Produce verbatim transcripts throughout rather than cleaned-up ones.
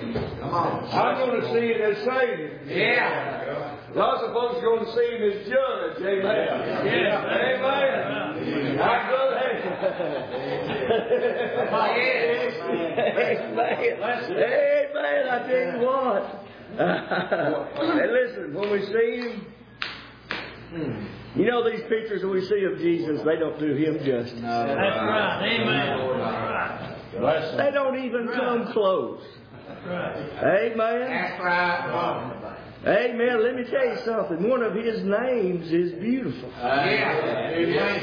Come on. I'm going to see it as Savior. Yeah. Lots of folks are going to see Him as Judge. Amen. Yeah. Yeah. Amen. I'm glad. Amen. Amen. I tell you what. And listen, when we see Him, you know these pictures that we see of Jesus, they don't do Him justice. No, that's right. Amen. That's right. They don't even come close. That's right. Amen. That's right. Amen. Let me tell you something. One of His names is beautiful. Uh, yeah.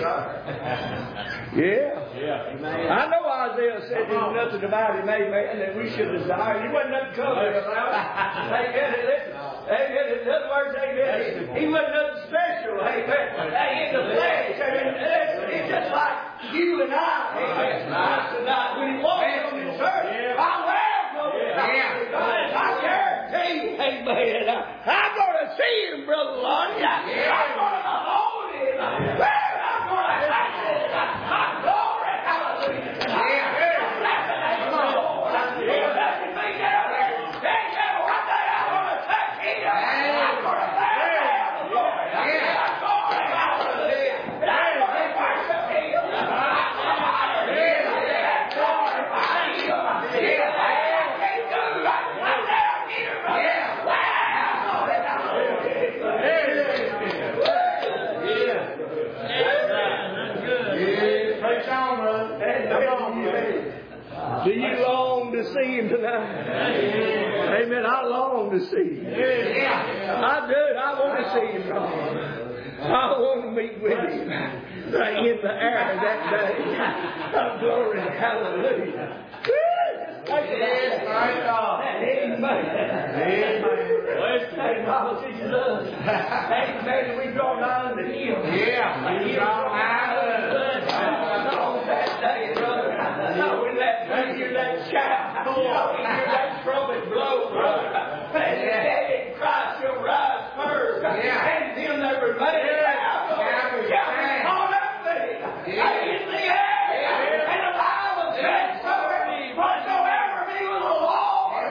Yeah. Yeah. I know Isaiah said there's nothing about Him, amen, that we should desire. He wasn't nothing covered about it. Amen. Listen. Amen. In other words, amen. He wasn't nothing special. Amen. In the flesh. Amen. It's just like you and I. Amen. Tonight, when He walks on the church, I welcome Him. I guarantee you, amen. I'm going to see Him, Brother Lonnie. I'm going to hold Him. I'm going to have Him. I'm glory. Hallelujah. Yeah. Come on. Let me be down there. They never one day I'm going to touch Him. I'm going to bow down. I'm going to hallelujah. And I'm going to worship Him. I'm going to glorify Him. Yeah. I can't do right. I'm down here. Yeah. Do you long to see Him tonight? Amen. I long to see Him. I do. I want to see Him. I want to meet with Him right in the air that day. Oh, glory. Hallelujah. Yes, my God. Amen. Amen. Hey, Bible teaches us. Amen. We draw nigh unto Him. Yeah. We draw nigh unto Him. On that day, brother. No, we let we hear that shout. No, we hear that trumpet blow, brother. And the dead in Christ shall rise first. And them that remain shall call up thee in the air. And the Bible says, whatsoever be with the Lord.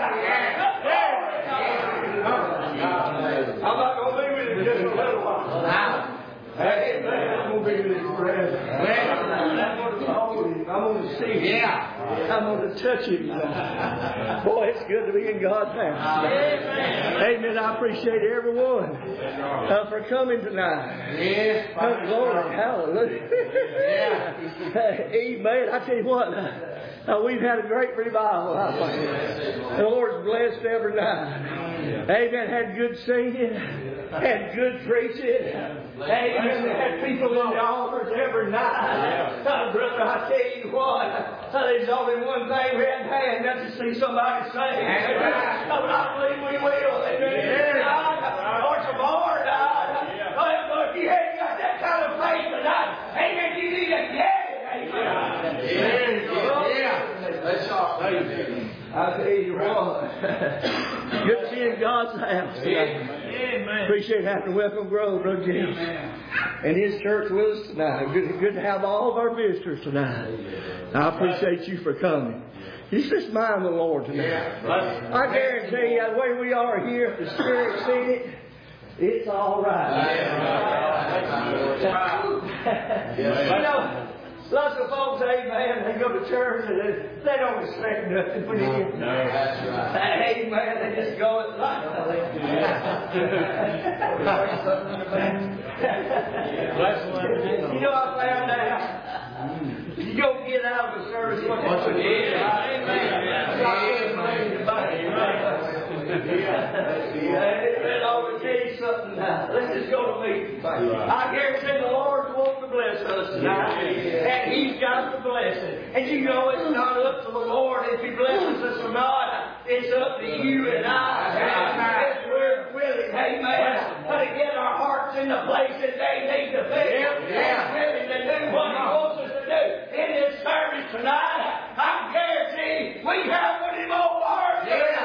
I'm not going to be with Him just a little while. Hey, man, I'm going to be with Him forever. I'm going to hold Him. I'm going to see Him. Yeah. I'm going to touch Him. Boy, it's good to be in God's house. Amen. Amen. I appreciate everyone uh, for coming tonight. Yes. Oh, Lord, hallelujah. Yeah. Amen. I tell you what, uh, we've had a great revival, I think. The Lord's blessed every night. Amen. Had good singing. Had good preaching. Amen. They had people in the altars every night. Oh, brother, I tell you what, uh, there's only one thing we hadn't had, that's to see somebody sing. Amen. But I believe we will. Amen. Lord, some more, God. Look, you ain't got that kind of faith tonight. Amen. You need to get it. Amen. Yeah. Yeah. That's all. I tell you what, good to see in God's house tonight. Amen. Appreciate having Welcome Grove, Brother Jim, and his church with us tonight. Good, good to have all of our visitors tonight. I appreciate you for coming. You just mind the Lord tonight. I guarantee you, the way we are here, if the Spirit's in it, it's all right. You know, lots of folks, amen, they go to church and they, they don't expect nothing from you. No, that's right. Amen, they just go and like, you know, I found out, you don't get out of the service much as you did. Amen. I will tell you something now. Let's just go to meeting. I guarantee the Lord wants to bless us tonight. And He's got the blessing. And you know it's not up to the Lord if He blesses us or not. It's up to you and I. If we're willing, amen, to get our hearts in the place that they need to be. And willing to do what He wants us to do in this service tonight. I guarantee we have one of them old words.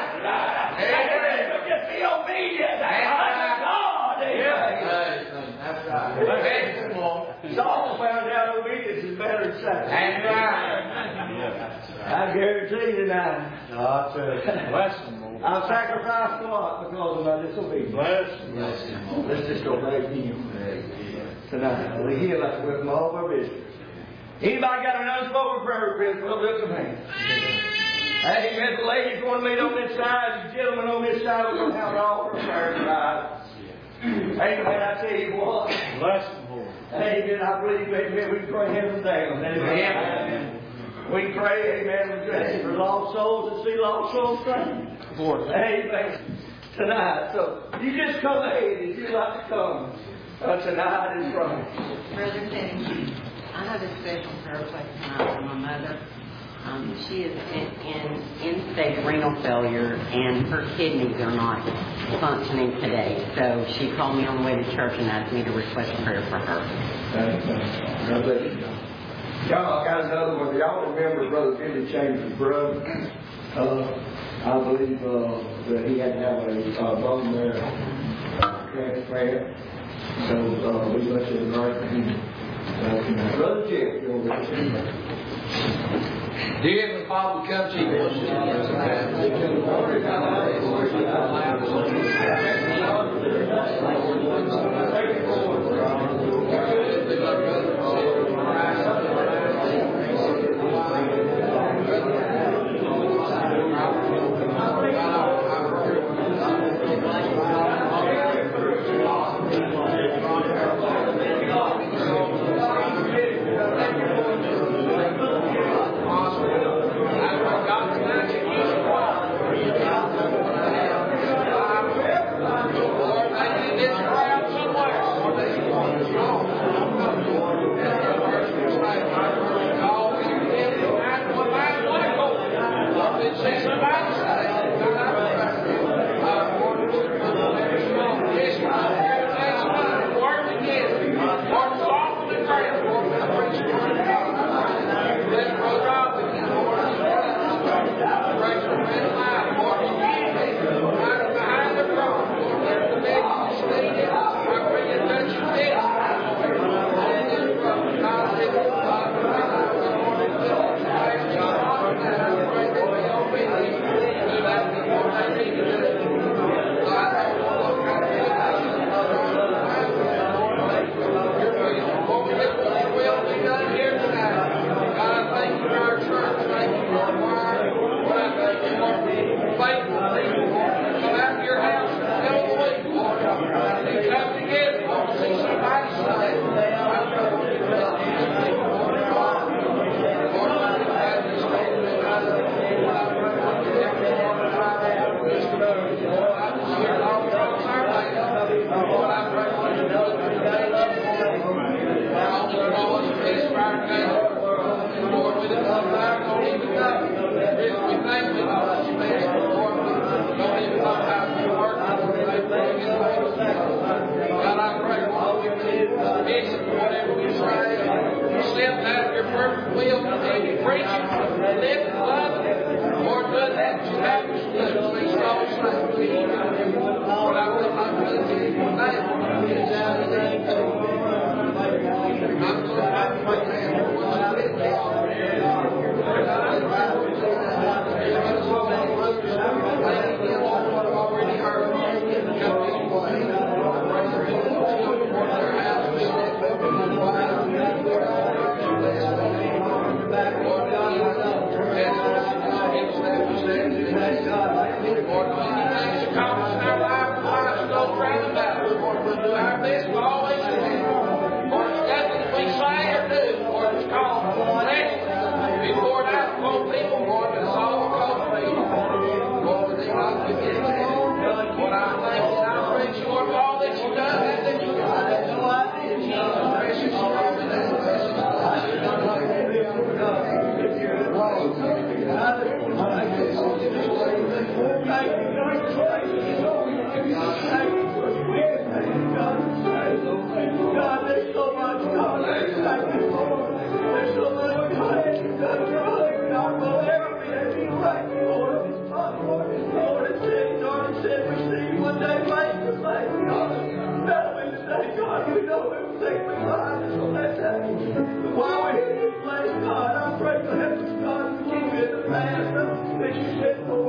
And just be obedient unto God. Amen. That's right. Saul found out obedience is better than sacrifice. I guarantee you tonight. I tell you. Bless him, Lord. I've sacrificed a lot because of my disobedience. Bless him. Bless him. Let's just obey Him tonight. We hear like with all of our business. Anybody got an unspoken prayer request? We'll lift them hands. Amen. The ladies want to meet on this side. The gentlemen on this side. We're going to have an altar of prayer tonight. Amen. I tell you what. Bless him, Lord. Amen. I believe, amen, we can pray heaven down. Amen. We pray, amen, for lost souls and see lost souls saved. Lord. Amen. Tonight. So you just come ahead if you'd like to come uh, tonight and pray. Brother Teddy, I have a special prayer request tonight for my mother. Um, she is in, in end-stage renal failure, and her kidneys are not functioning today. So she called me on the way to church and asked me to request prayer for her. God bless you. Y'all got another one. Y'all remember Brother Billy Chambers' brother? Uh, I believe uh, that he had to have a uh, bone marrow transplant. So uh, we must have invited him. Uh, Brother Jeff, you're with us. Dear Heavenly Father, we come to you worship you tonight. We come to glorify you, worship you aloud. While we're in this place, God, I pray for heaven's God, keep me in the past, that you said,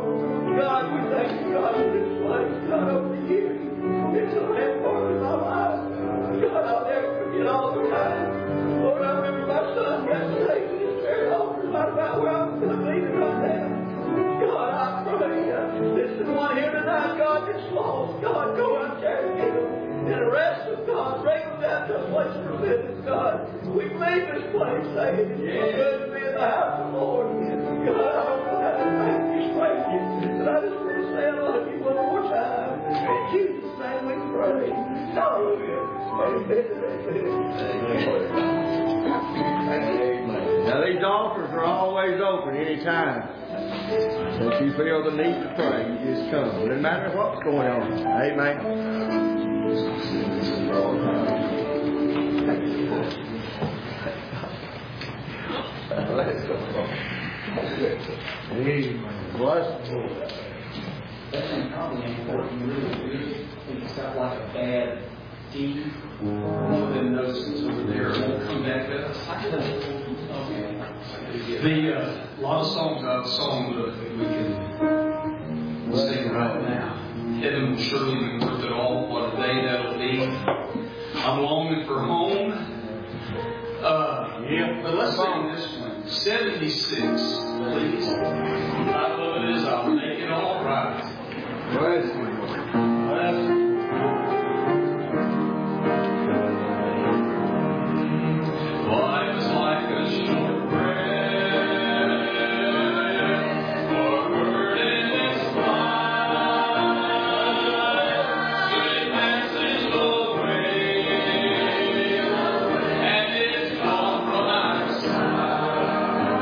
God, we thank you, God, for this place. God, over the years, it's a landmark in my life. God, I'll never forget all the time. Lord, I remember my son got saved in his very altar, right about where I was going to leave it right now. God, I pray, uh, this is one here tonight, God, that's lost. God, go out there and get them. And arrest them, God. Bring them down to a place of repentance, God. We leave this place saying it's so good to be in the house of the Lord. God, I don't know how to thank you, praise you. But I just want to say I love you one more time. In Jesus' name we pray. Hallelujah. Amen. Now these altars are always open anytime. So if you feel the need to pray, you just come. No matter what's going on. Amen. Let's go. Amen. Bless the Lord. That's probably important. Really, it's got like a bad deed. One of them notices over there won't come back to us. Okay. The uh, lot of songs I've sung that we can sing right now. Heaven will surely be worth it all. What a day that'll be. I'm longing for home. Uh, yeah. But let's sing this one. seventy-six, please. I love it is. I'll make it all right. Praise the Lord. Life is like a short breath, or a bird in its flight. Soon it passes away, and it's gone from our sight.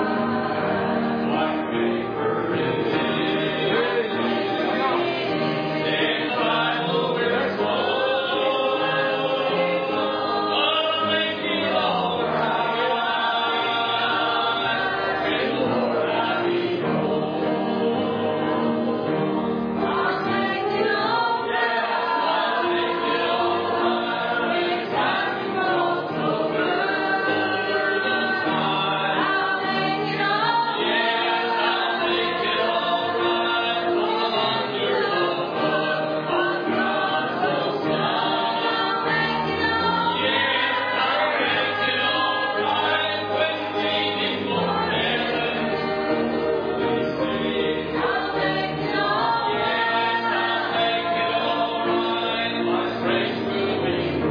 Like vapor in the air, in time will wear slow. I'll make it all right. And Lord, I be whole. I'll make it all right. I'll make it all right. When time grows over the time. I'll make it all right. Yes, I'll make it all right. Under the blood of God's Son. I'll make it all right. Yes, I'll make it all right. When waiting for heaven, we sing. I'll make it all right. Yes, I'll make it all right. My strength will be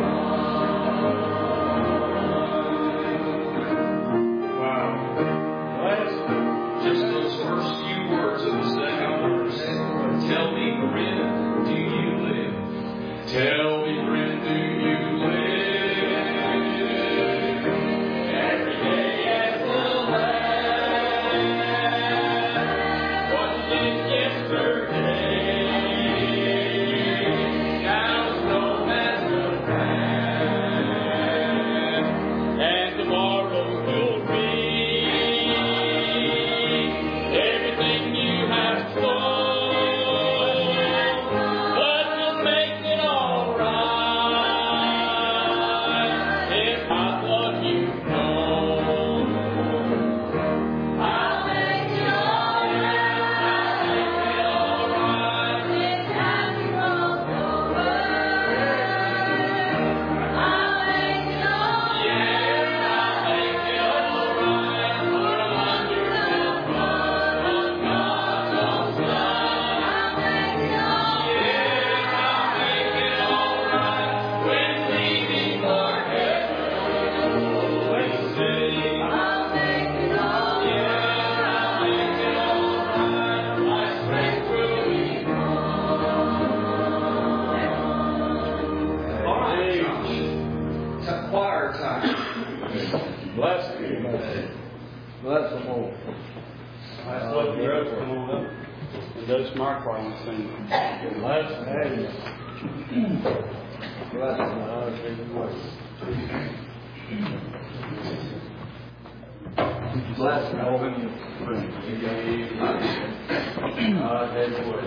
just those first few words of the second verse. Tell me, friend, do you live? Tell me, friend, do you live? Every day as the last. What you did yesterday, now is known as the past. And tomorrow will be everything you have sown, but you'll make it all right if not what you've known. I'll make it all right. I'll make it all right when time grows over. I'll make it all right. Yes, I'll make it all right. For I'm under the blood of God's own Son. I'll make it all right. Yes, I'll make it all right. When leaving for heaven, we sing. I'll make it all right. Yes, I'll make it all right. My strength will be gone. All right, Josh. It's a choir time. Bless you. Bless the Lord. That's what the girls come on up. And those smart choir and sing. Bless the Lord. Bless the Lord. Bless the Lord. God has word.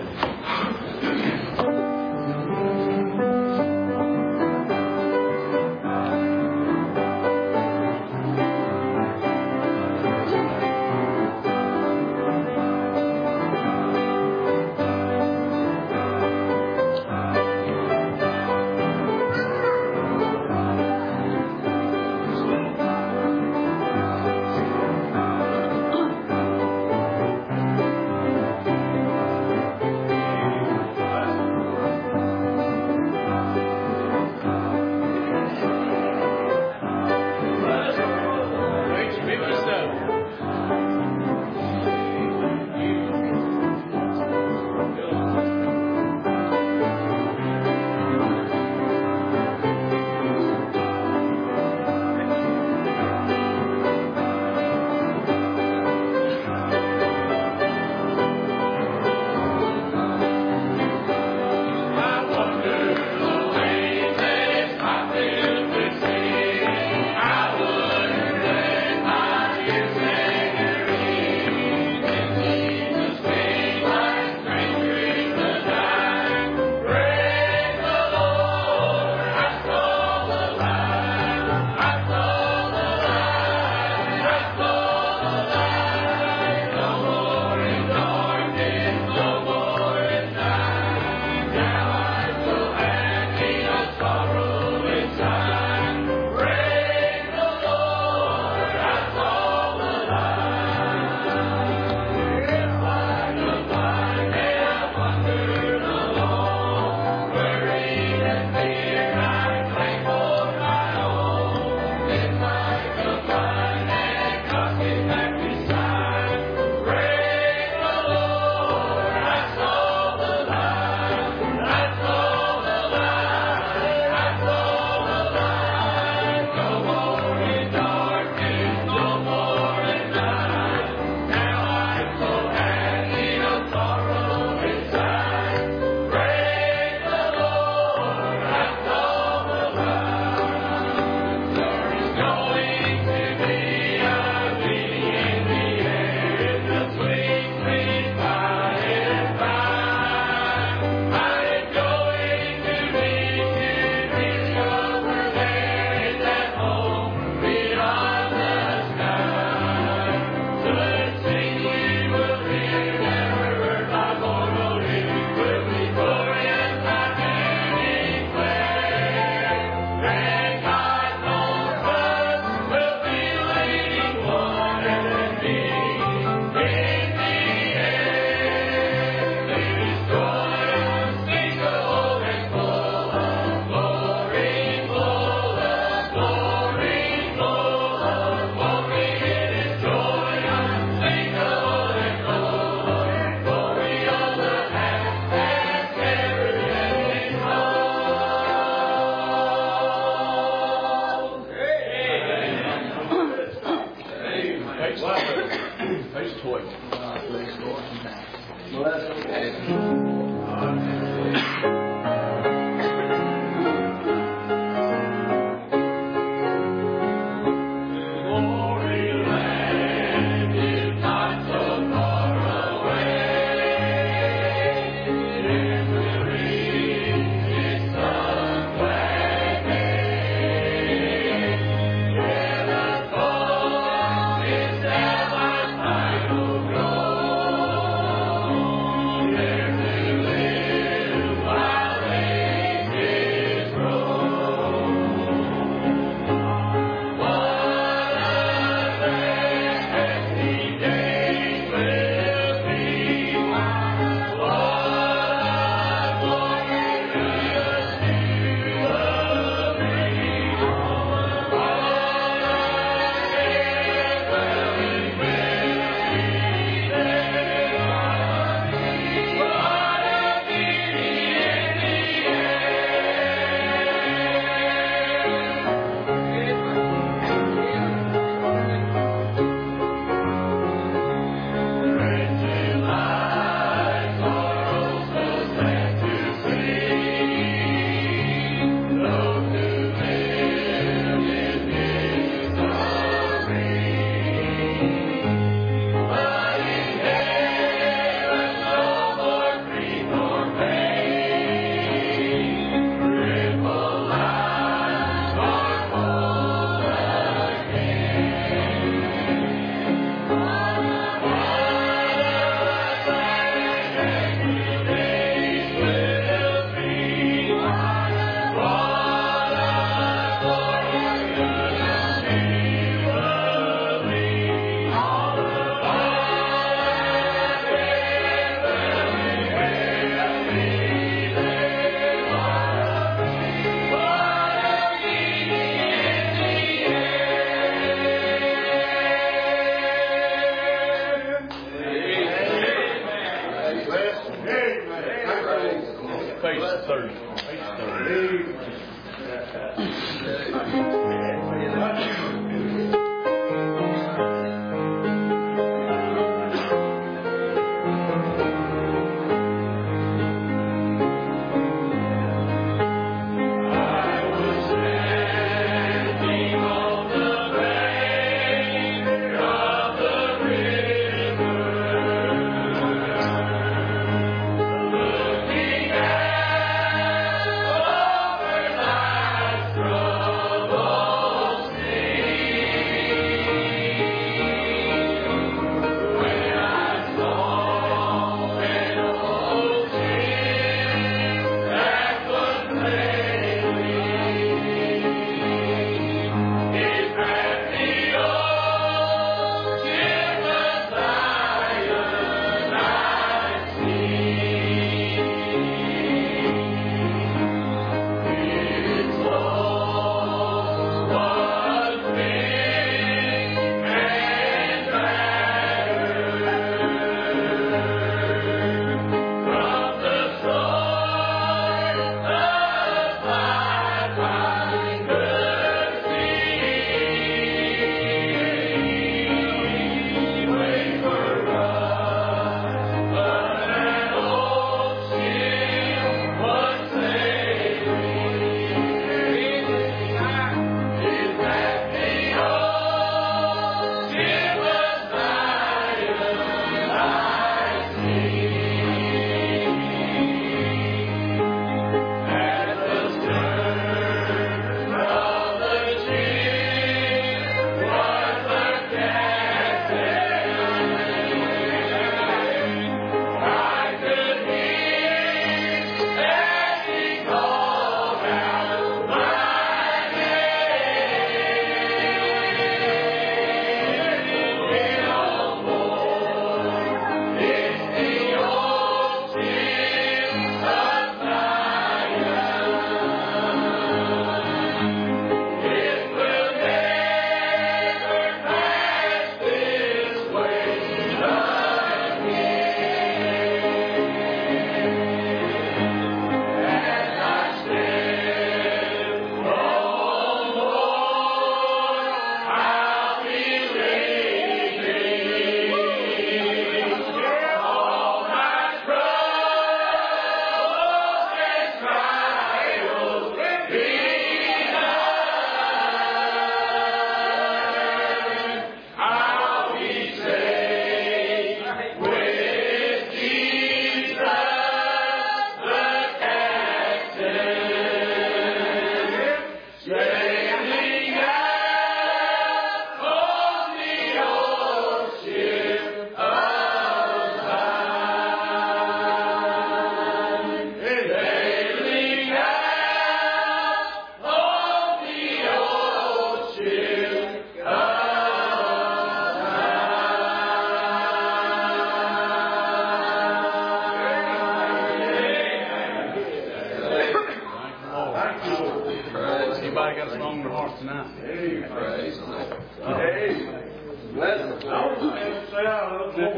Everybody got a song in their heart tonight. Praise the Lord. Hey, bless them. I was going to say, I love the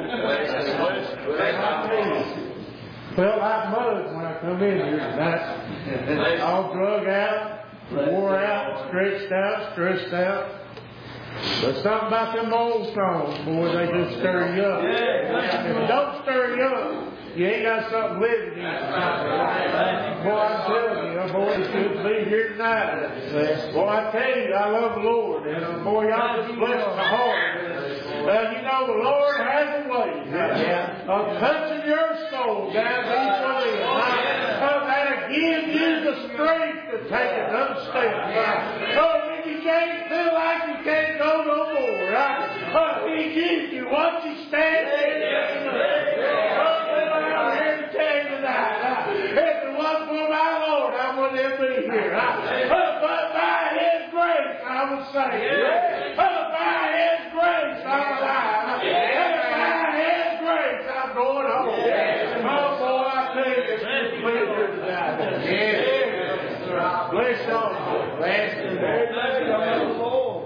Felt like mud when I come in here tonight. All drug out, wore out, stretched out, stressed out. But something about them old songs, boy, they just stir you up. If they don't stir you up, you ain't got something living in you. Boy, I'm telling you, boy, you should be here tonight. Boy, I tell you, I love the Lord. And uh, boy, y'all just bless my heart. Well, you know, the Lord has a way of touching your soul down deep within. Oh, that'll give you the strength to take another step. Oh, when you can't feel like you can't go no more, right? Oh, He gives you what you stand in. Oh, I'm here to tell you tonight. If it wasn't for my Lord, I wouldn't be here. Oh, but by His grace, I would say. Oh, by His grace, I'm alive. And by His grace, I'm going home. Oh, boy, I tell you, it's a pleasure tonight. Yeah. Bless y'all. Bless the Lord.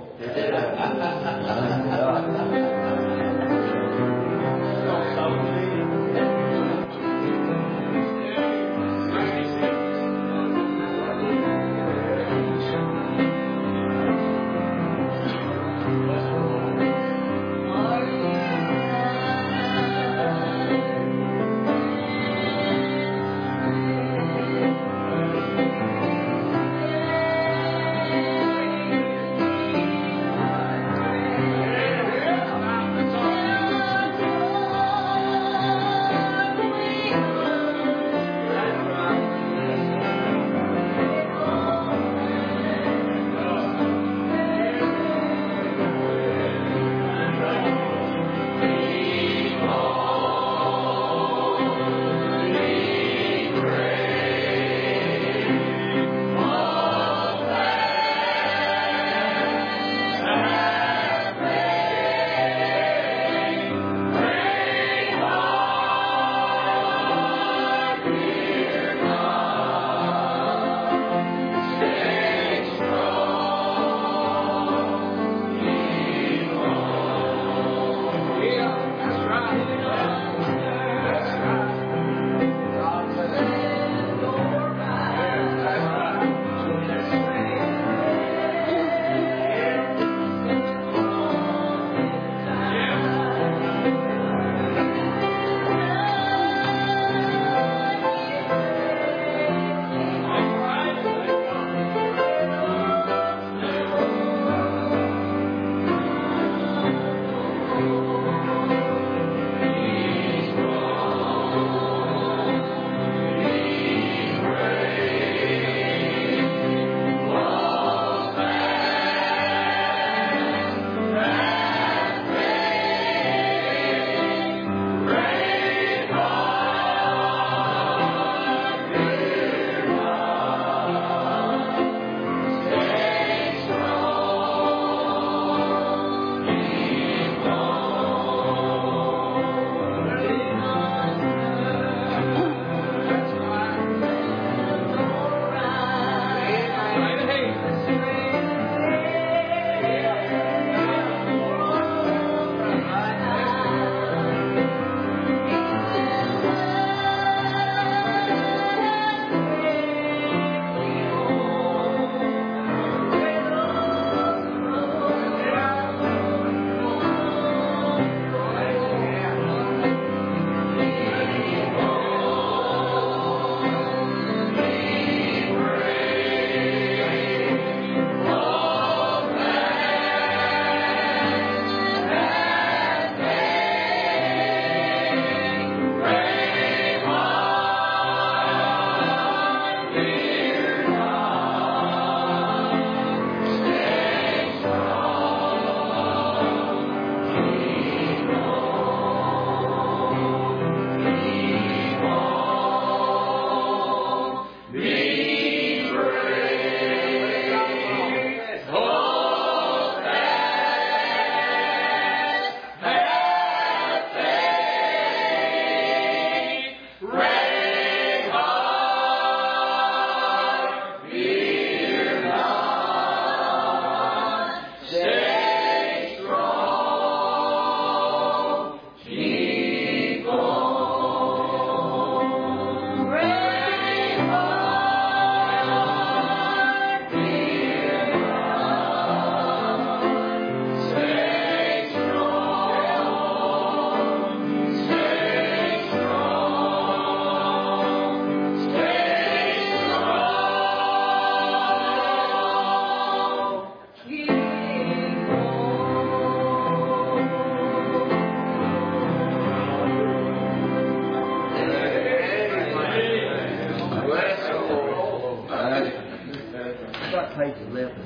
take the living.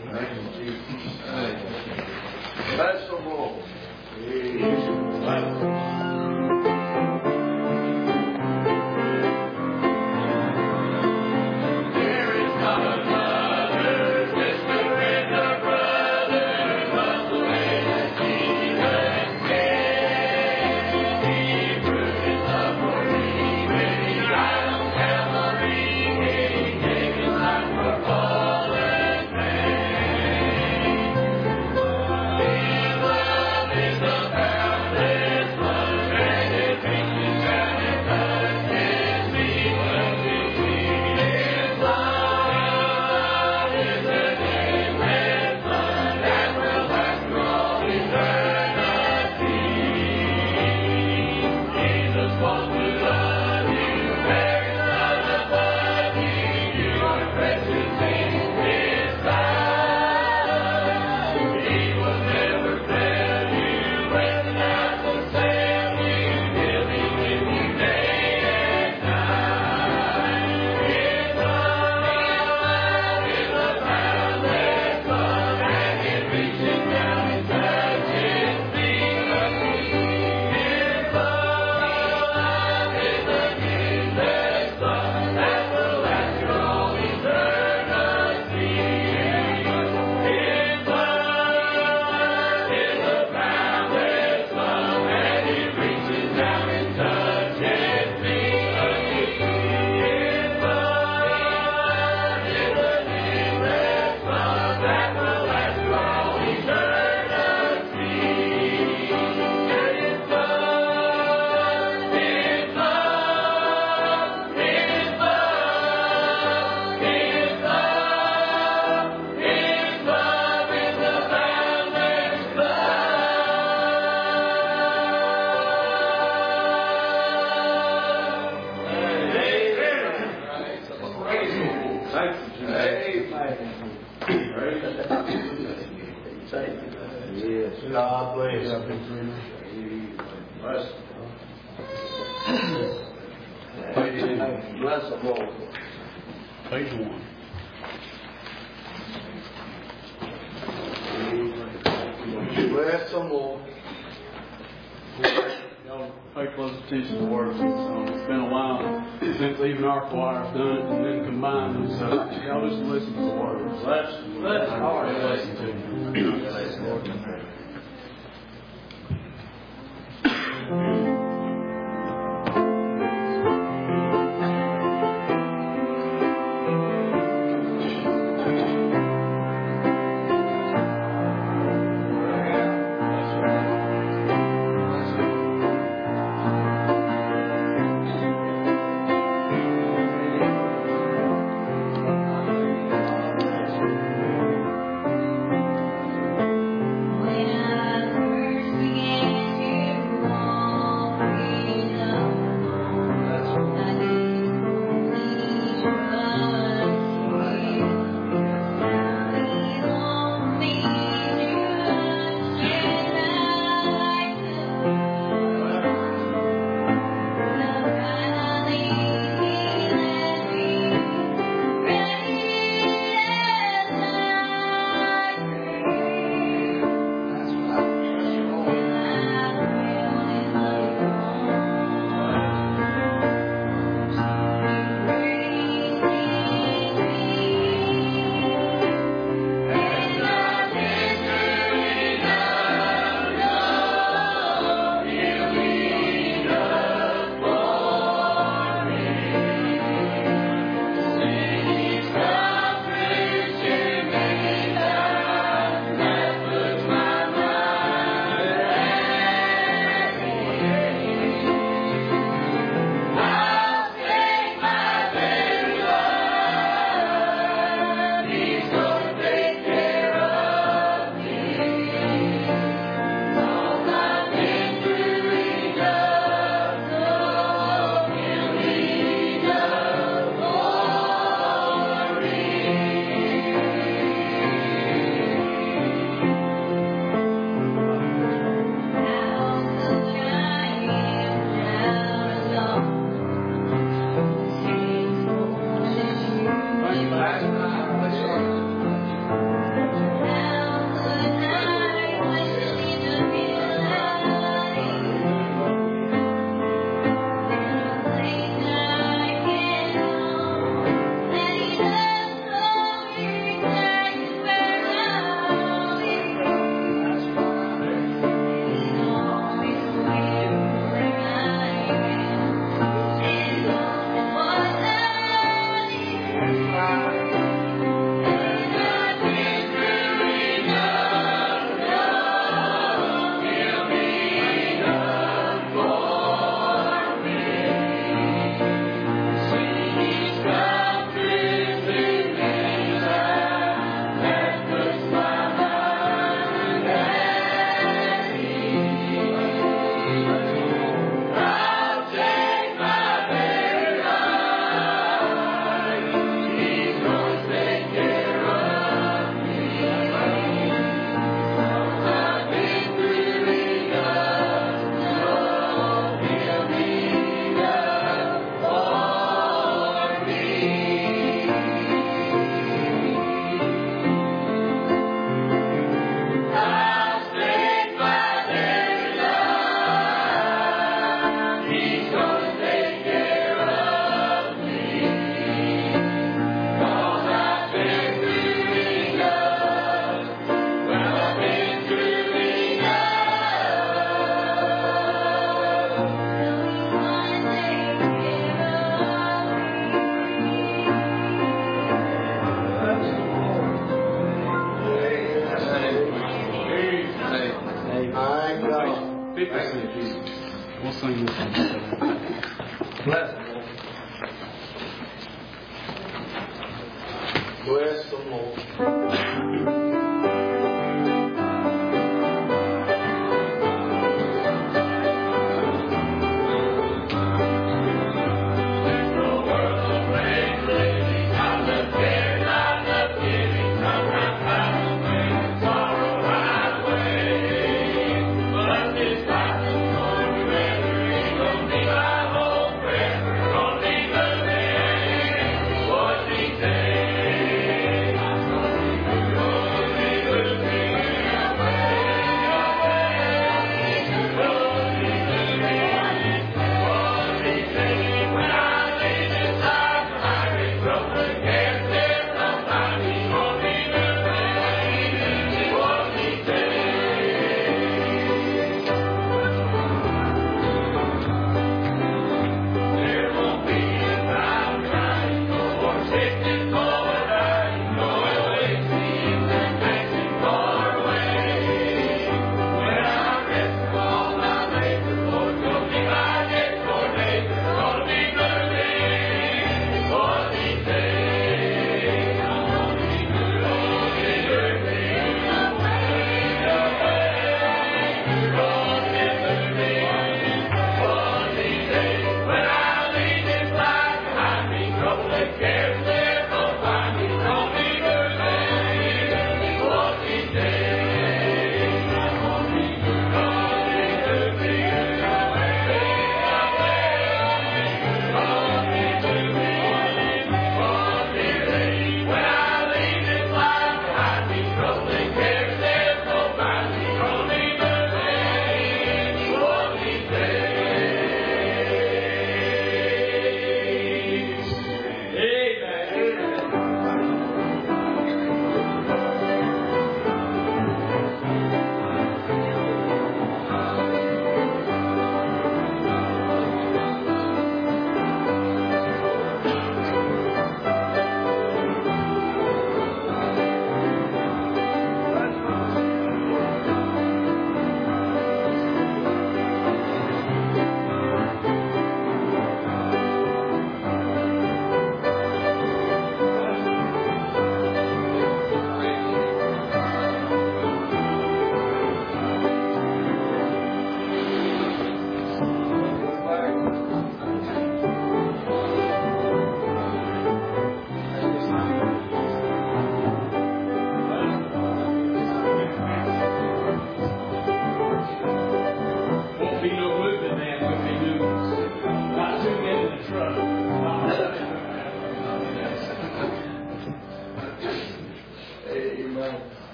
Bless the Lord. God bless. Bless the Lord. Page one. Bless the Lord. Y'all pay close attention to the words. Um, it's been a while since even our choir's done it and then combined them. So y'all just listen to the words. Bless, bless the Lord. Listen to them. When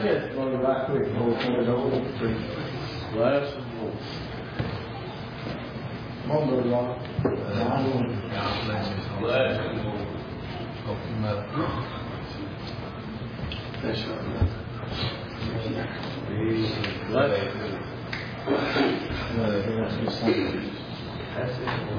testimony right quick before we turn it over to the preacher. Bless the Lord. Come on, Brother Ron. God bless you. Bless you, Lord. Hope you mother. That's right. Bless you. Mother, he wants to do something. That's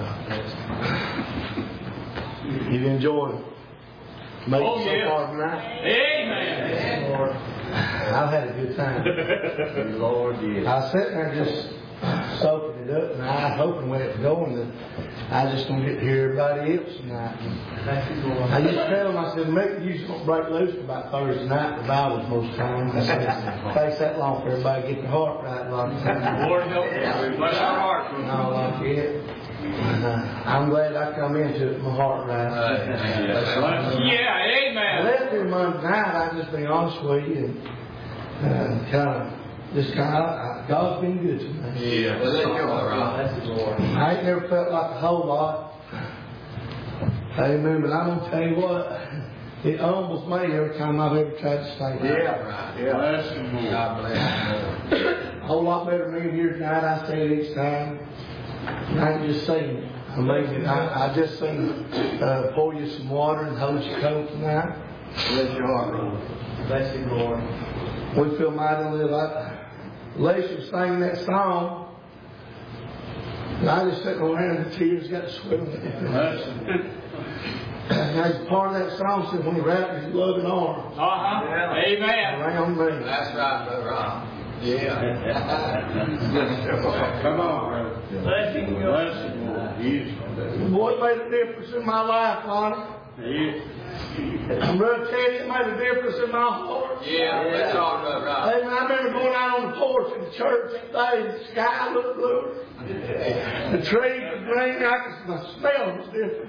it. You've enjoyed making Oh, so yeah. far tonight? Amen. Lord, I've had a good time. Lord, yes. I was sitting there just soaking it up, and I was hoping when it was going that I just don't get to hear everybody else tonight. I used to tell them, I said, maybe you just don't break loose about Thursday night, the Bible's most time. I said, it takes that long for everybody to get their heart right a lot of times. Lord help us. Bless our hearts. And all like it. And uh, I'm glad I come into it with my heart right. Yeah, amen. I left here Monday night, I'll just be honest with you, and uh, kind of, just kind of, God's been good to me. Yeah. Well, let your heart right. I ain't never felt like a whole lot. Amen, but I'm going to tell you what, it humbles me every time I've ever tried to stay there. Right. Yeah. Bless the Lord. God bless you. A whole lot better than me here tonight, I say it each time. I ain't just saying it. Amazing. I, I just seen uh, pour you some water and hold your coat tonight. Bless your heart, Lord. Bless you, Lord. We feel mighty little like Lacey was singing that song. And I just sitting around and the tears got swimming. And there's part of that song said when he wrapped his loving arms Uh-huh. Amen. around me. That's right, Brother Rob. Yeah. Come on, brother. Bless you, Lord. Yes. Boy, it made a difference in my life, Lonnie. Yes. I'm going to tell you, it made a difference in my heart. Yeah, let's talk about Rob. Hey, man, I remember going out on the porch in the church that day, and the sky looked blue. The trees were green, I could, my smell was different.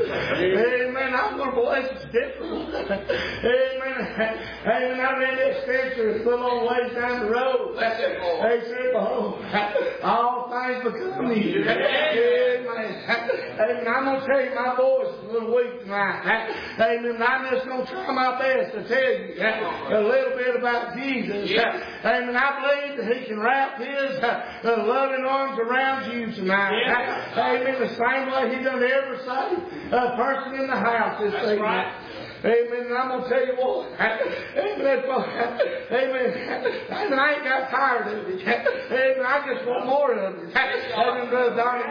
Amen, I'm going to bless it's different. Amen. Amen, I read that scripture a little old ways down the road. Bless it, Lord. They said, behold, all things become new. Amen. Amen, I'm going to tell you, my voice is a little weak tonight. Amen, I'm just going to try my best to tell you a little bit about Jesus. Amen, I believe that He can wrap His uh, loving arms around you tonight. Amen, the same way He done every saved uh, person in the house this evening. Right. Amen. And I'm going to tell you what. Amen. Amen. Amen. I ain't got tired of it. Amen. I just want more of it. Amen, Brother Donnie.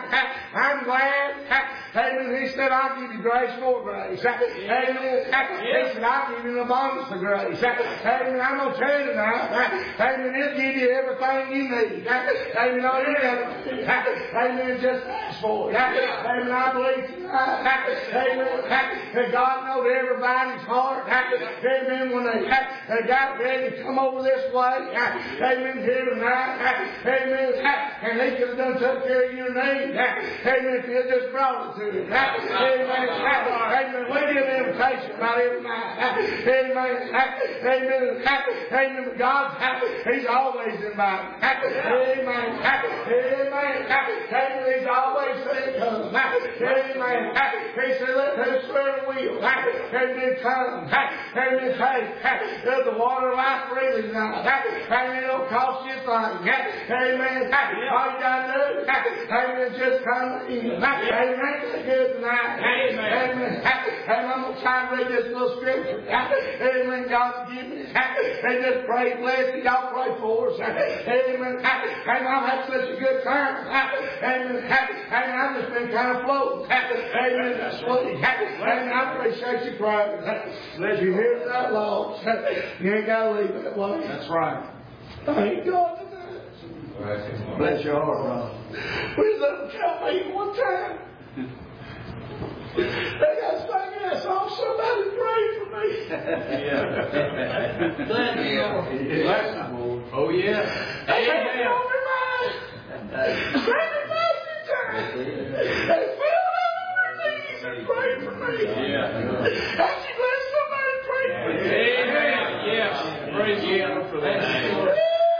I'm glad. Amen. He said, I'll give you grace for grace. Amen. He said, I'll give you an abundance of grace. Amen. I'm going to tell you tonight. Amen. He'll give you everything you need. Amen. All you have to do. Amen. Just ask for it. Amen. I believe tonight. Amen. That God knows everybody's heart. Amen. When they, they got ready to come over this way. Amen. Here tonight. Amen. And He could have done took care of your need. Amen. If you just brought it to Him. Amen. Amen. We give an invitation about every night. Amen. Amen. Amen. God, He's always invited. Amen. Amen. Amen. He's always said, come. Amen. He said, let whosoever will. Amen. Come. Amen. Take the water of life freely now. Amen. It don't cost you a thing. Amen. All you got to do, amen, just come in. Amen. That's good tonight. Amen. Amen. I'm going to try to read this little scripture. Amen. God give me. And just pray, bless you. Y'all pray for us. Amen. Amen. I've had such a good time. Amen. Amen. I've just been kind of floating. Amen. That's sweet. Amen. I appreciate you praying. Let you hear that lost. You ain't got to leave that way. That's right. Thank God. Bless your heart, Ron. We let them tell me one time. They got singing that song, somebody pray for me. Yeah. Bless you, Lord. Bless the Lord. Oh, yeah. They had it on their mind. Sacrifice time. They fell down on their knees and prayed for me. Yeah. I should let somebody pray for me. Amen. Yes. Praise God for that.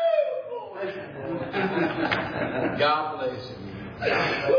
God bless you.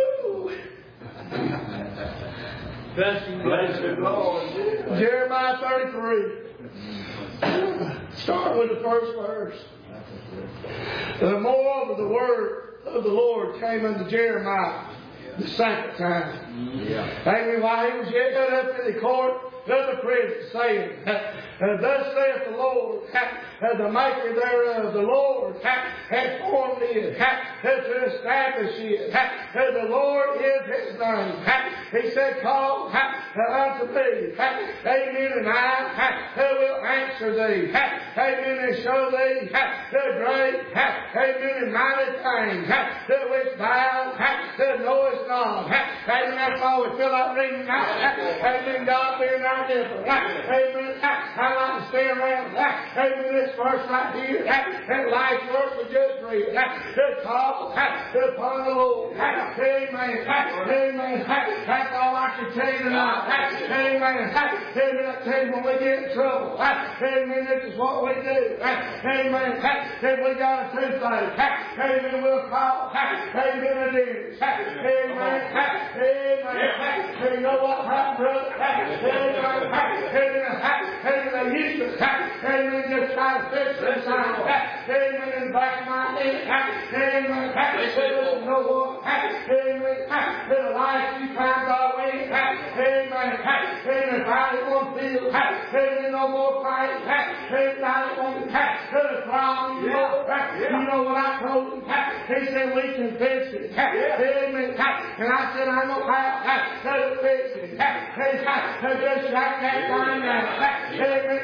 Bless you, bless you, Lord. Jeremiah thirty-three. Start with the first verse. And moreover, the word of the Lord came unto Jeremiah the second time. Yeah. Amen. While he was yet shut up in the court of the prison, saying, and thus saith the Lord, and the maker thereof, the Lord hath formed it, and to establish it, and the Lord is his name. He said, call unto me, amen, and I will answer thee, amen, and show thee the great, amen, and mighty things, which thou knowest not. Amen, that's why we feel like reading that. Amen, God being our different. Amen, I like to stay around. Amen, this verse right here, that last verse we just read, the call upon the Lord. Amen, amen, that's all I can tell you tonight. Amen, amen, I tell you when we get in trouble. Amen, this is what we do. Amen, if we got a toothache, amen, we'll call. Amen, a dentist. Amen, amen, you know what happened, brother? Amen, amen, they used to, amen, just try to fix this out. Amen, in the back of my head. Amen, amen, no one. Amen, in the life you found our way. Amen, amen, if I didn't want to feel, amen, no more fight. Amen, I didn't want to to the throne. You know, you know what I told him? He said, we can fix it. Amen, and I said, I know how to fix it. Amen, just like that line down. Amen,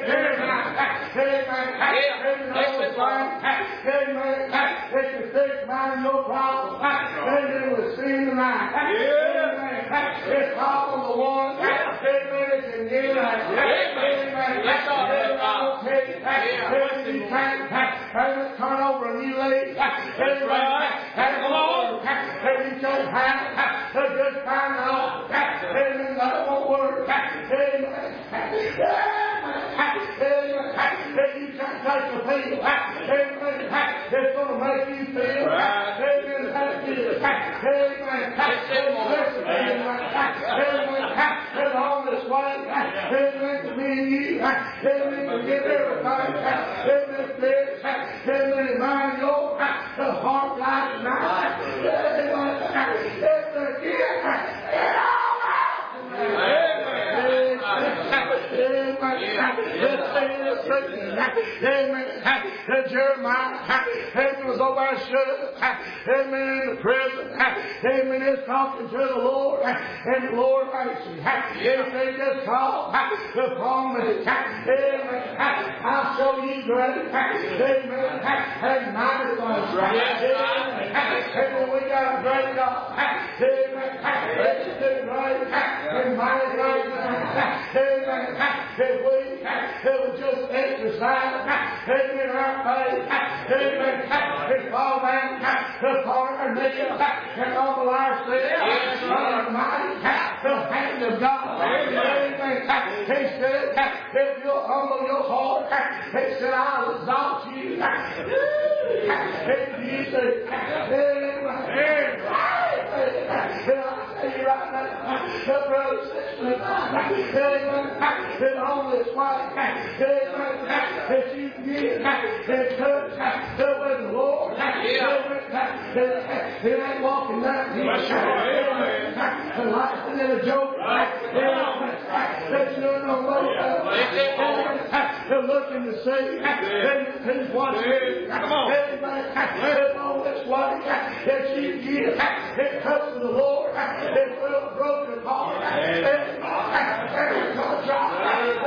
it can fix mine, no problem. Amen, we'll see you tonight. Amen, it's all on the one. Amen, it can get us. Amen, that's all I'll tell you. Amen, you can't turn over a new leaf. Amen, that's the Lord. Amen, you can't have a good time off. Amen, that won't work. Amen, you can't take the feel. Amen, it's going to make you feel. Amen, that's it. Amen, listen, amen, it's on this way. Amen, to me and you. Amen, to get everything. Amen, this. Amen, mind your heart like night. Amen, it's a gift. Amen. Jeremiah, amen, was over our shut. Amen, in the prison. Amen, is talking to the Lord. And the Lord answered. Amen, just call upon me. Amen, I'll show you great. Amen, and mighty things. Amen, we got a great God. Amen, it's great and mighty things. Amen, if we would just exercise, amen, our faith, amen, and fall down upon our knees and humble ourselves under the hand of God. Amen. He said, if you'll humble your heart, he said, I'll exalt you. If you say, amen, I tell you right now, the brother sister, amen, it's on this way, amen, that you can get in touch with the Lord. It ain't walking down here. The life is in a joke. That you don't know what they're looking to see. Who's watching? Come on. It's on this way that you can get in touch with the Lord. It's with a broken heart. It's going to drop.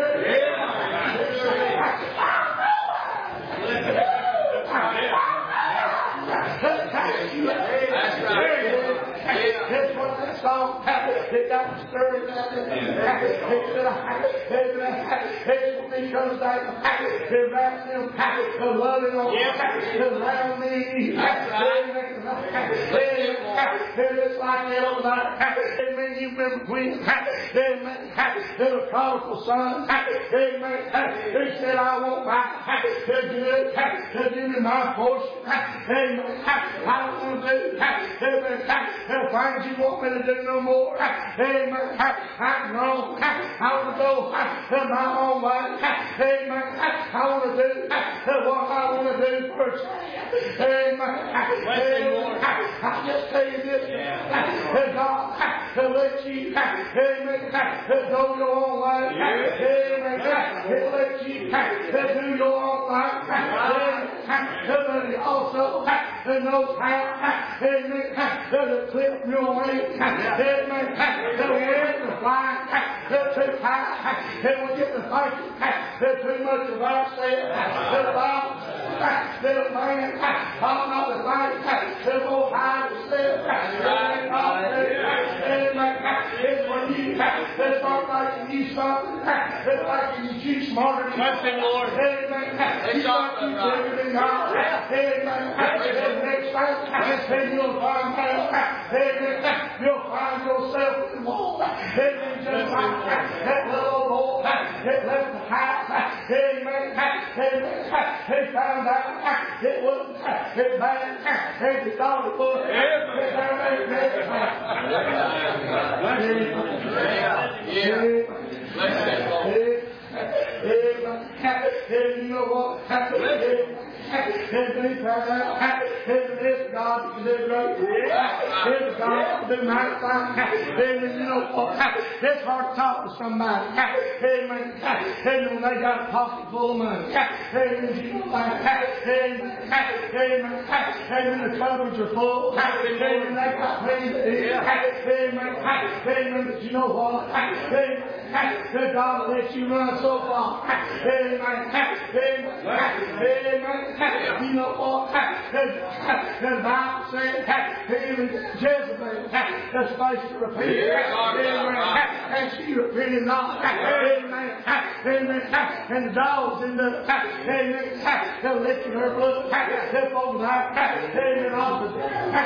That's right. That's what that song it got stirred down in there. It comes down. It wraps him loving on around me. And it's like that over there. Amen. You remember when? Amen. The prodigal son. Amen. He said, I want my good. Give me my portion. Amen. I don't want to do. Amen. Things you want me to do no more. Amen. I'm grown. I want to go my own way. Amen. I want to do what I want to do first. Amen. Amen. I just tell you this. God will let you. Amen. Go your own way. Amen. He'll let you do your own thing. Amen. But he also knows how. Amen. To clip your wings. Amen. The wind is flying too high. And we get to thinking that too much of our said. The Bible says that a man ought not to think that go high to step. Amen. It's when you start thinking you something. It's like you smarter than Blessing, Lord. Amen. You start to bigger than God. Amen. And next time, then you'll find out. Amen. You'll find yourself in the wall. Amen. Just like that little boy that left the house. Amen. Amen. He found out it wasn't as bad as he thought it was. And you know what? And they found out and this God can do great. This God can do mighty things. And you know what? It's hard to talk to somebody. Amen. And when they got a pocket full of money. Amen. You know what? Amen. Amen. And the cupboards are full. Amen. They got plenty to eat. Amen. Amen. But you know what? Amen. That God will let you run so far. Amen. Amen. Amen. You know what? The Bible says, even Jezebel has faced to repent. Amen. And she repented not. Amen. Amen. And the dogs in the amen. They're licking her blood. They're over there. Amen. Off the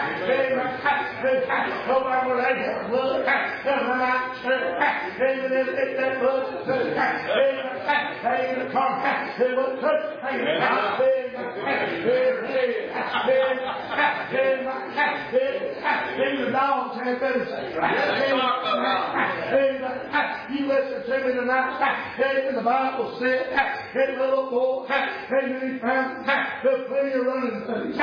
Amen. Over there where they have blood. They're run out of church. Amen. They lick that blood. Amen. Amen. The car. They won't touch. Amen. Amen. The dogs have better say. You listen to me tonight. Amen. The Bible said, that little boy, amen, he found there's plenty of running things.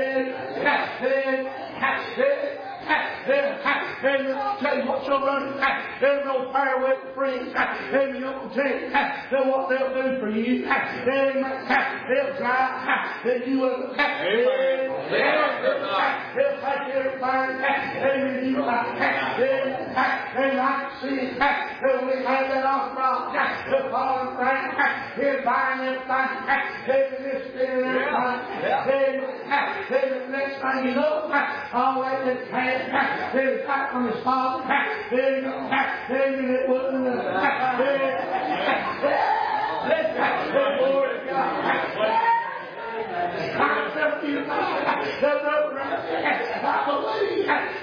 And I'll tell you what you're running. There's no firewood friends. And you don't tell you what they'll do for you. And they'll try. And you will. Amen. They'll take everything. And you like. And I can see that we had that off rock. The falling thing. He's buying everything. Taking this and everything. And the next thing you know, all that is had. They got from his father. They Amen. It wasn't. Let's Lord of God. I felt you tonight. The brother, I believe.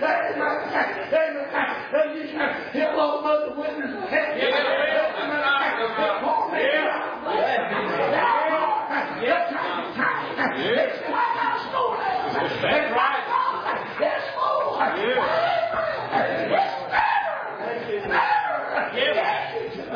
Amen. You can heal old Mother Witness. For me. It's like our story. It's right. Yes, Lord. It's better. Better.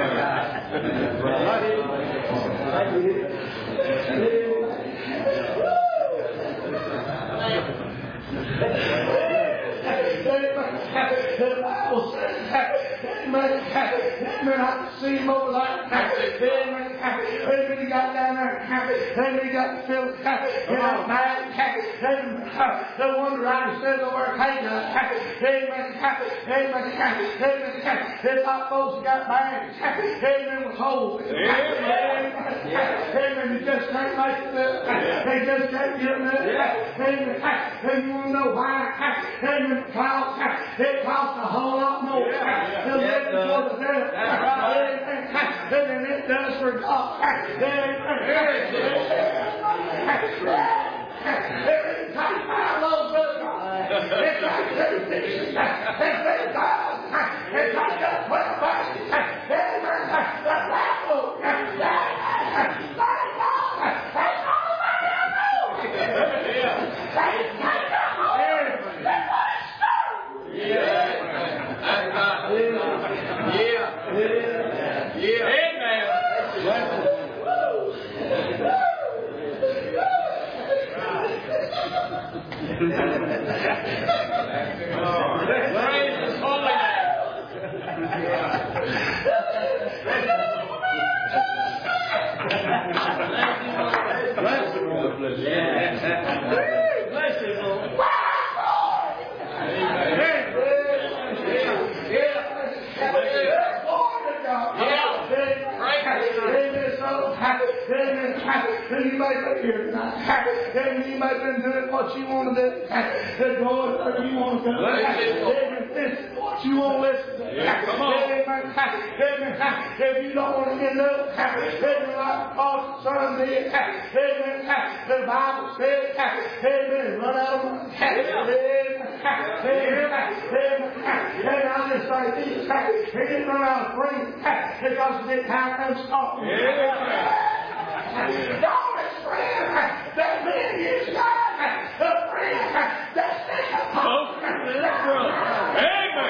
The Bible says, amen, amen, I can see him over there. Amen, amen, he got down there. Amen, he got to fill it. Amen, amen, the one writer says over at amen, amen, amen, his hot folks got bags. Amen, was whole. Amen, amen, he just can't make it up. He just can't get it up. Amen, and you want to know why? Amen, because it costs a whole lot more to live before the death. Amen, and it does for God. Every time I love God, it's like Praise His holy You might be here tonight. And you might have been doing what you want to do. And going where you want to go. And listen to what you want to listen to. Amen. If you don't want to end up, amen, like Paul's son did, amen, the Bible says, amen, run out of money. Amen. And I just say this, he didn't run out of friends because he didn't have no stock. Don't friend that man is God, the friend that's in the house. Amen.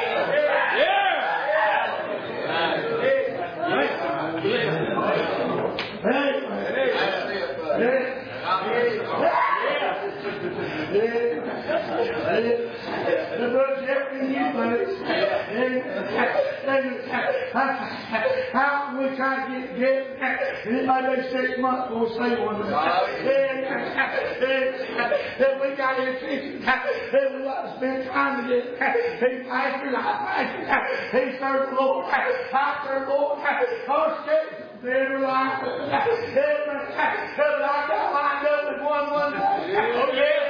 The Lord Jeffrey in you, buddies. How can we try to get get? It might be six months before we say one of them. Then we got attention. Then we got to spend time to get. He pastored, I pastored. He served the Lord. I served the Lord. First case. Never life. But I got lined up with one one day. Oh, yeah.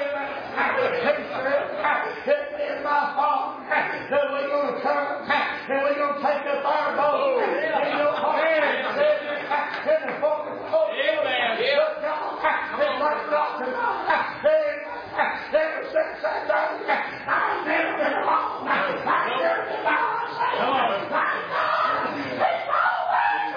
It's my fault that we're going to come and we're going to take up our boat in your heart in the fucking boat. But God, it's like God tonight. Ever since that day, I've never been alone. I've never been alone. My God, He's always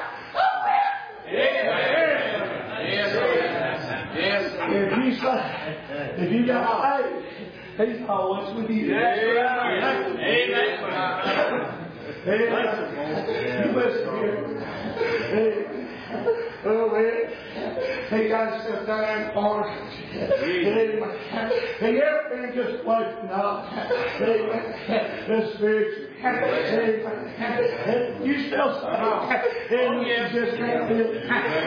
if you say, if you got faith, He's always with you. Amen. Amen. You listen here. Oh, man. He got himself down there in the corner. He ever been just like God. Amen. The spiritual. You still say, and you just can't do it.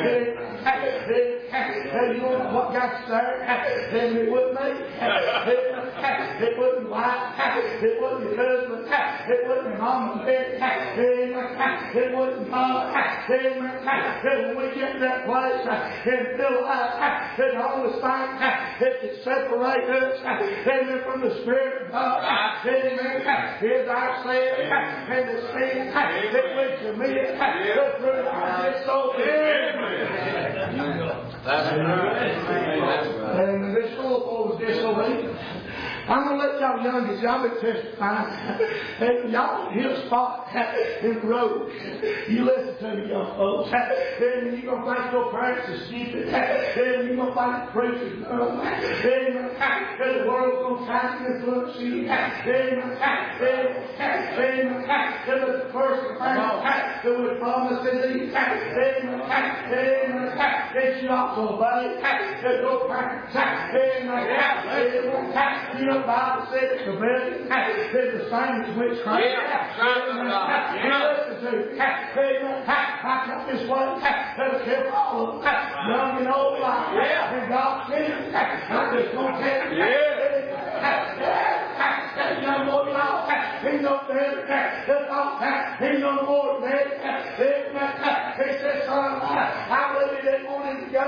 You know what got started? And it wasn't me. It wasn't wife. It wasn't your husband. It wasn't your mom and dad. It wasn't mom. When we get to that place and feel like it's the only thing that can separate us from the Spirit of God. Amen. Is our sin and the sin that we commit through our disobedience. That's right. And this little boy was disobedient. I'm going to let y'all youngest, y'all be testifying. And y'all hit a spot in the road. You listen to me, young folks. And you're going to think your parents are stupid. And you're going to think the preacher's dumb. And the world's going to try to influence you. And the first thing that was promised in these. And that you ought to obey your parents. And you know, the Bible said the rebellion is the same as witchcraft. Yeah, right. You listen to me. I come this way. That'll kill all of them. Young and old life. And God said, I'm just going to tell you. That young boy, he's no better. He's no more than that. He said, son, I really didn't want him to go.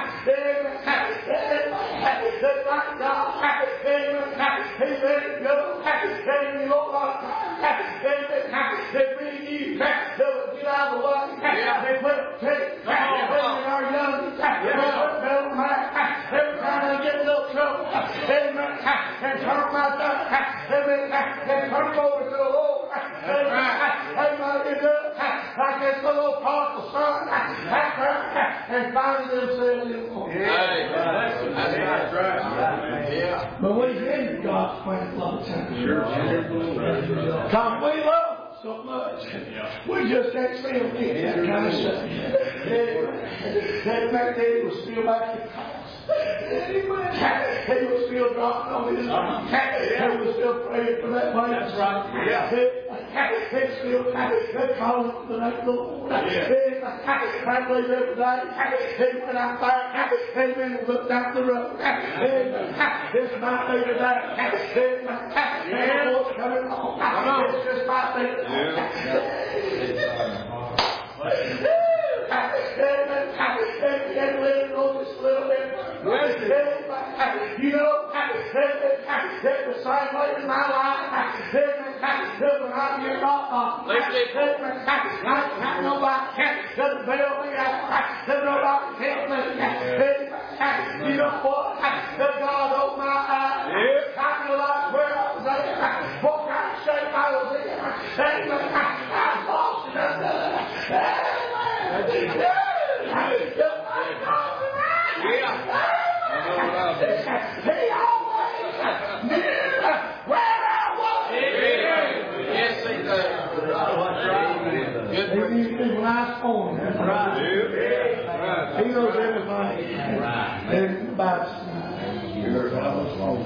That's like God. He let it go. And you look like they bring you. They would get out of the way. They put a tape. They are young. They put metal man. Every time they get in a little trouble. Amen. And turn my back. Amen. And turn over to the Lord. Amen. Amen. Get up. Like this little prodigal son. And find themselves in the Lord. That's right. Yeah. But we've been to God's plan a long time. Sure. Because we love Him so much. We just can't see Him in that kind of stuff. That back then was still back in the house. Amen. He was still dropping on his knees. He was still praying for that man. That's right. Yeah. He still calling for the next Lord. I believe every day he went out there. Amen. And looked out the road. It's my day today. And what's coming on. It's just my day today. And live on this little bit. You know, it's the same way in my life. When I'm here, God, I nobody doesn't bail me out. Nobody can't me. You know what? God opened my eyes. I realized where I was at. What kind of shape I was in. I lost it. Yeah. He always knew where I was. Yes, he does. Good He knew me when I was born. Right. He knows everything. And about years I was born.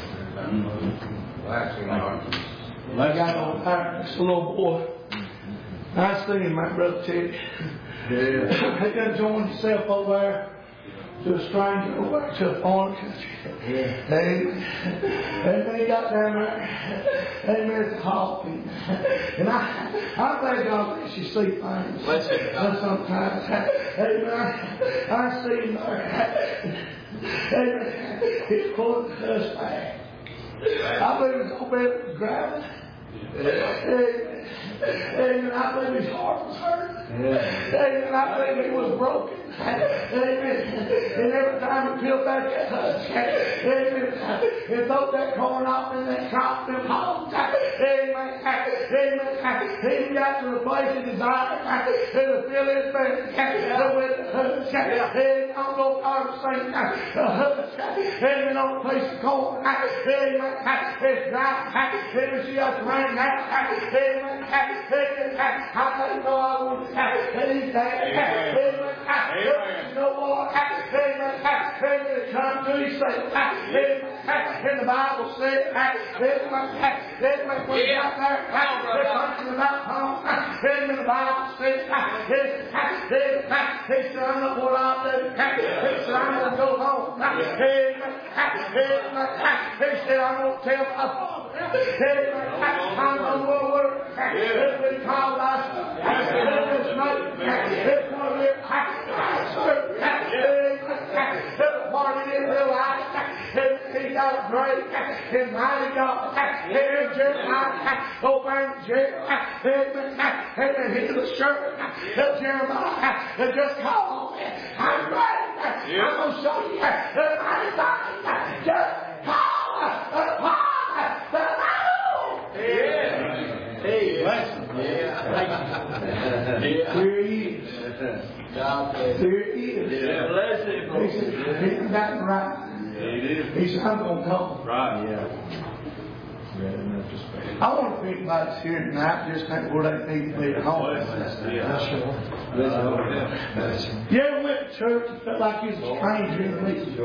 I got on fire. This little boy. I seen my brother Ted. Yeah. He done joined himself over there to a stranger over to a foreign country. Yeah. Amen. And he got down there. Amen. To hog. And I, I thank God that you see things. Sometimes. Amen. I see him there. Amen. He's pulling his back. I believe he's going to be able to grab it. Amen. Amen. I believe his heart was hurt. Amen. I believe he was broken. Amen. And every time he peeled back that hutch, amen, and throw that corn off in that crop, them hogs, amen, amen, he got to the place he desired to fill his belly with the hutch. Amen. On those arms, saying, the hutch, amen, on the place of corn, amen, it's dry, amen, she has rain now, amen, amen, I think no, I won't, amen, amen, you know what? Amen. Amen. Come to his faith. Amen. And the Bible said, amen. Amen. When he got there, they're talking about home. Amen. The Bible said, amen. He said, I'm not what I'll do. He said, I'm going to go home. Amen. Amen. He said, I'm going to tell my father. Amen. I'm going to work. It's been called us. It's not. It's one of their the party didn't realize he got a great and mighty God. Here Jeremiah over in jail. And he was sure that Jeremiah had just called me. I'm ready. I'm going to show you the mighty God. Just call the Father, the Bible. Yeah. Hey, bless him. Yeah. Here he is. There he is. Yeah. Bless him. He said, he's got right. Yeah, he did. He said, I'm going to come. Right, yeah. I want to think about it here tonight, just think where they need to be at home. Yeah. You ever went to church and felt like you was a stranger in the midst?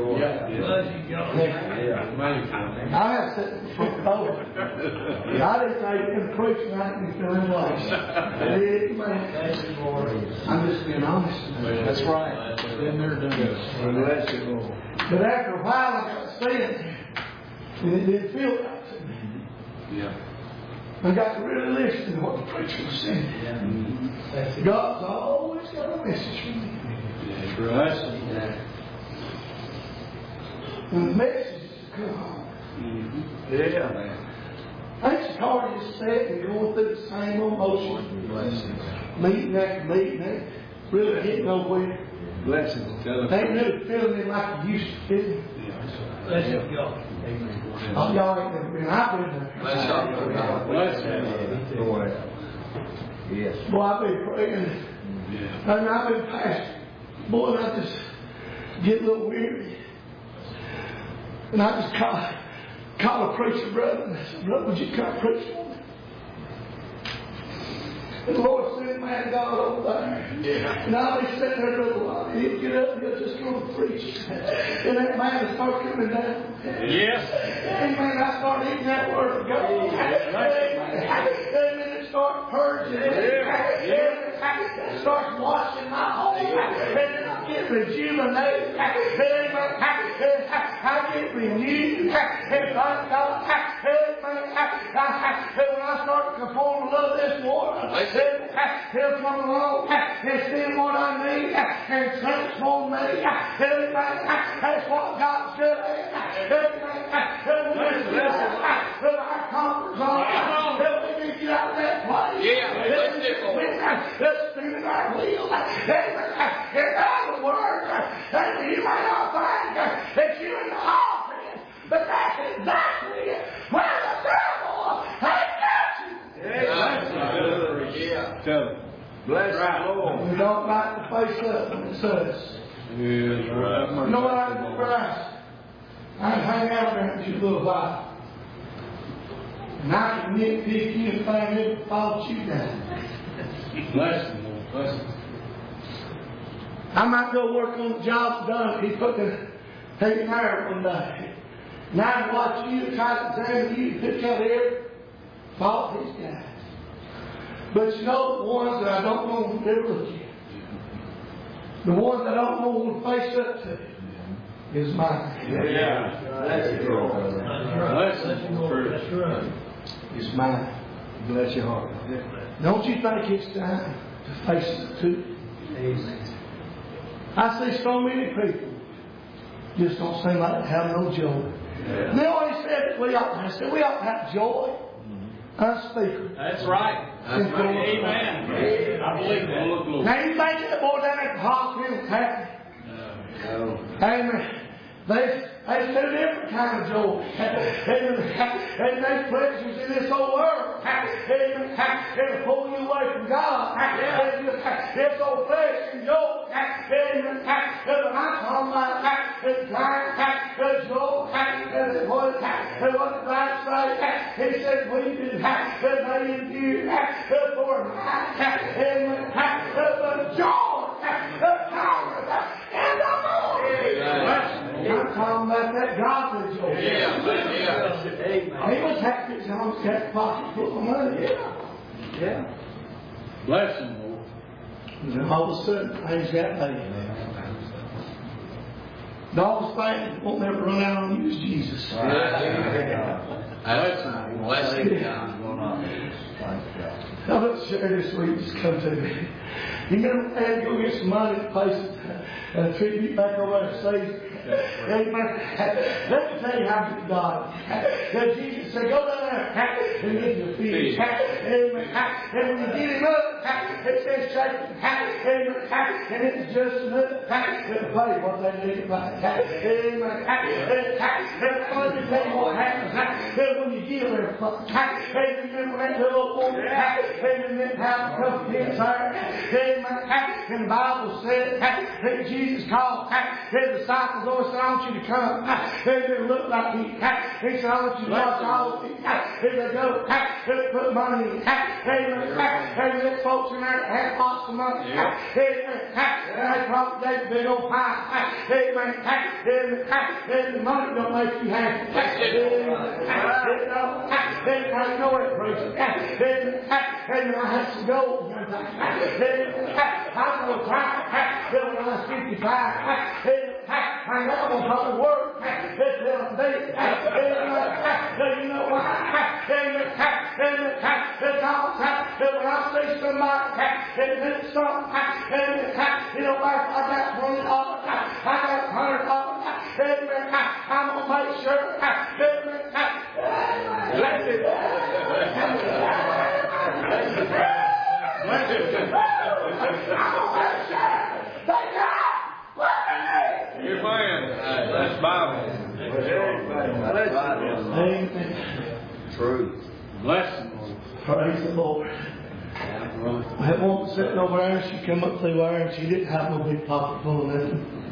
Yeah. I have sat in the front door. I didn't say you can preach and I didn't feel in lost. I'm just being honest. That's right. Been there, done it. But after a while, I got to see it, and it didn't feel right to me. Yeah. I got to really listen to what the preacher was saying. Yeah. God's always got a message for me. That's right. And the message is to come home. Mm-hmm. Yeah. I ain't hard to sit and going through the same emotion. Meeting after meeting, ain't really getting nowhere. Blessings. They ain't really feeling it like you used to feel. Blessings. Oh, y'all ain't never been. I've been there. Bless God. Blessings. Yes. Boy, I've been praying. Yeah. And I've been fasting. Boy, and I just get a little weary. And I just call, call a preacher brother and I said, brother, would you come preach for me? And the Lord sent man God over there. Yeah. And I'll be sitting there a little while. He'll get up and he'll just go to preach. And that man will start coming down. Yes. Amen. I start eating that word of God. Amen. Amen. It starts purging. Amen. It starts washing my whole. And then I get rejuvenated. Amen. I get renewed. And I God. Amen. When I start to fall in love with this water, He'll come along and see what I need and transform me. Amen. That's what God's good at. Amen. With our comfort zone, we need to get out of that place. Yeah. Let's spin our wheel. Amen. Get out of the Word. And you may not think that you're in the offering, but that's exactly where the devil has got you. Yeah. Tell him. Bless the Lord. We don't like to face up when it says. Yeah, right. No, I didn't Christ. I'd hang out there with you a little while. And I can nitpick you and find it fault you down. Bless him, Lord. Bless him. I might go work on the job done. He's fucking taking care of one day. Now I watch you, try to examine you, pick out here, fault these guys. But you know the ones that I don't want to ever look at. The ones I don't want to face up to is mine. Yeah. That's it. That's right. It's mine. Bless your heart. Don't you think it's time to face it too? I see so many people just don't seem like they have no joy. Yeah. They always said that we ought, I said we ought to have joy. Unspeakable. That's right. That's right. Amen. I believe that. Now you think that boy down at the hospital happy? No. Amen. They There's two different kinds of joy. And there's pleasures in this whole world. It'll pull you away from God. It's old flesh and joy. But I'm talking about the blind, the joy, and what the Bible says. He said, we did they endure for a night. And the joy, the power, and the morning. I'm talking about that godly joy. Yeah, yeah. He was happy as long as he had a pocket full of money. Yeah. Yeah. Bless him, Lord. And then all of a sudden, things got bad. And all the things won't never run out on you is Jesus. Yeah. Bless him. Bless him, God. How about share this week? Just come to me. You never had to go get some money to pay some uh, tribute back over there to say. Amen. Let me tell you how good God is. That Jesus said, go down there and get your fish. Amen. And when you get him up, it says shake him. Amen. And it's just enough to pay what they need to pay. Amen. And let me tell you what happens when you give everything. Amen. Remember that little woman? Amen. That house a couple kids there. Amen. And the Bible said that Jesus called his disciples. Lord said, I want you to come. They didn't look like he. He said, I want you to watch all of these. Here they go. They put money in. Amen. They let folks in there that had lots of money. Amen. And they probably gave a big old pie. Amen. And the money don't make you happy. Amen. I know it, preacher. Amen. I had some gold. Amen. I was crying when I was fifty-five. I'm not going to come to work. It's them days. You know why? It's all when I see somebody that did something, you know, like I got twenty dollars, I got one hundred dollars, I'm going to make sure. Bless it. Bless it. I'm going to make sure. Thank God. Amen. That's Bible. Amen. Truth. Bless the Lord. Praise the Lord. That woman sitting over there, she come up through there and she didn't have no big pocket full of nothing.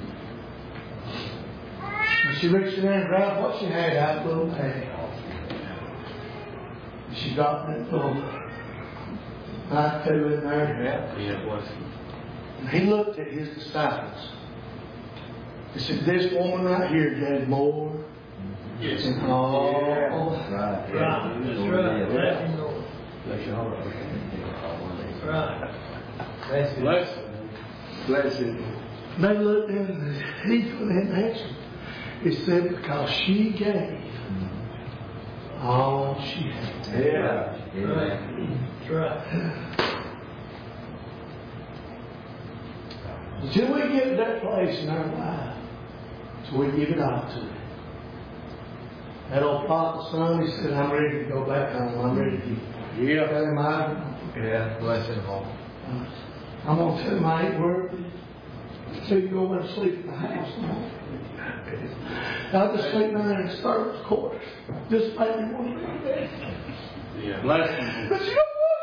And she reached in there and grabbed what she had out of the little bag. And she dropped it full. Night two in there. Yeah, bless him. And he looked at his disciples. He said, this woman right here gave more Yes. than all. Right. Right. That's right. Bless him, Lord. Bless your heart. Right. Bless him. Bless him. Bless him. They looked in and he couldn't answer. He said, because she gave all she had. Yeah. Right. That's right. Until we get to that place in our life, so we give it all to Him. That old prodigal son, he said, I'm ready to go back home. I'm ready to give. Yeah. Tell him I, Yeah. Bless him all. I'm going to tell him I ain't worthy. So you go and sleep in the house. I'll just sleep down there in the servants' quarters. Just make me want to be there. Yeah. Bless him. But you know what?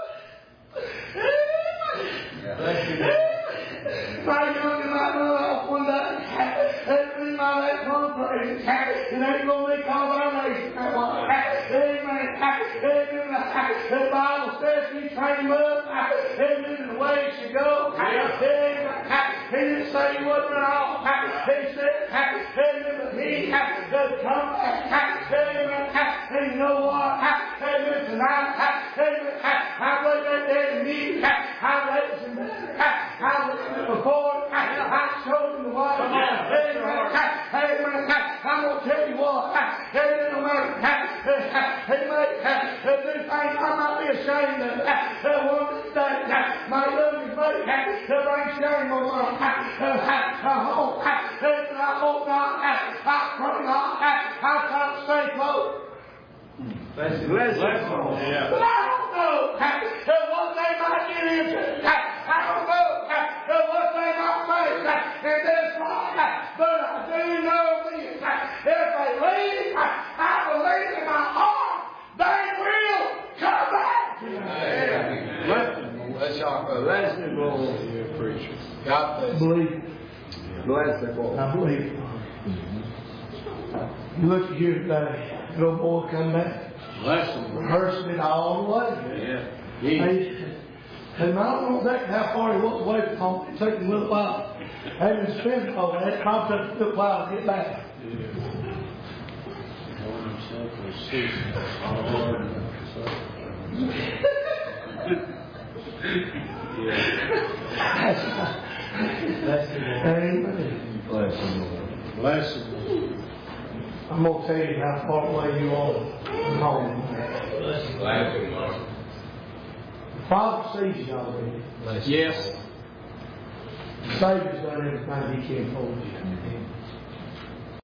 Bless him. My young and I run off one day. And me my last one praise. It ain't going to be called our nation. Amen. Amen. The Bible says He trained him up. Amen. The way He should go. Amen. He didn't say He wouldn't run off. He said, Amen. But He does come back. Amen. And you know what? Amen. Tonight, Amen. I believe that day in me. I raised Him better. I raised Him before. I showed Him the way. Amen. Amen. I'm going to tell you what. Amen. No matter. He may do things I might be ashamed of. One of these days, my youngest baby to bring shame on my home. I hope not. I pray not. I try to stay close. Bless him. Bless him. Yeah. But I don't know what they might get into. I don't know what they might face in this life. But I do know this. If they leave, I believe in my heart they will come back. Bless him. Bless y'all. Bless him, Lord. Yeah, preacher. God bless him. Believe. Bless him, Lord. I believe. You look here today, little boy come back, Bless him. rehearsing it all the way. Yeah. Hey, and I don't know exactly how far he was away from home. It took him a little while. Having to spend all that, it probably took him a little while to get back. Amen. Bless him, Lord. Bless him. I'm going to tell you how far away you are from home. Bless him, Lord. The Father sees you already. Bless him. Yes. The Savior's done everything He can for you.